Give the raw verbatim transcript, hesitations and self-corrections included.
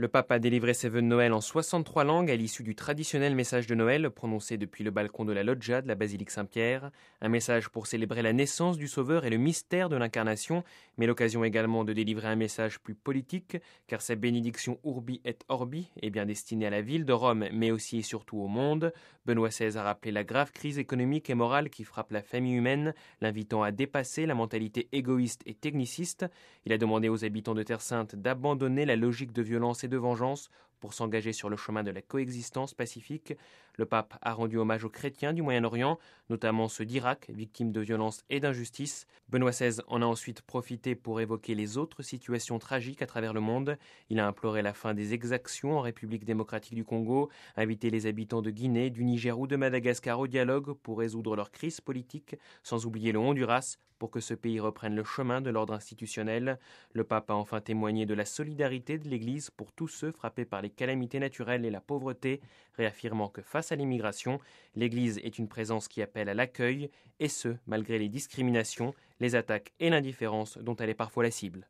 Le pape a délivré ses vœux de Noël en soixante-trois langues à l'issue du traditionnel message de Noël prononcé depuis le balcon de la loggia de la basilique Saint-Pierre. Un message pour célébrer la naissance du Sauveur et le mystère de l'incarnation, mais l'occasion également de délivrer un message plus politique, car sa bénédiction Urbi et Orbi est bien destinée à la ville de Rome, mais aussi et surtout au monde. Benoît seize a rappelé la grave crise économique et morale qui frappe la famille humaine, l'invitant à dépasser la mentalité égoïste et techniciste. Il a demandé aux habitants de Terre Sainte d'abandonner la logique de violence et de vengeance pour s'engager sur le chemin de la coexistence pacifique. Le pape a rendu hommage aux chrétiens du Moyen-Orient, notamment ceux d'Irak, victimes de violences et d'injustice. Benoît seize en a ensuite profité pour évoquer les autres situations tragiques à travers le monde. Il a imploré la fin des exactions en République démocratique du Congo, invité les habitants de Guinée, du Niger ou de Madagascar au dialogue pour résoudre leur crise politique, sans oublier le Honduras, pour que ce pays reprenne le chemin de l'ordre institutionnel. Le pape a enfin témoigné de la solidarité de l'Église pour tous ceux frappés par les calamités naturelles et la pauvreté, réaffirmant que face à l'immigration, l'Église est une présence qui appelle à l'accueil, et ce, malgré les discriminations, les attaques et l'indifférence dont elle est parfois la cible.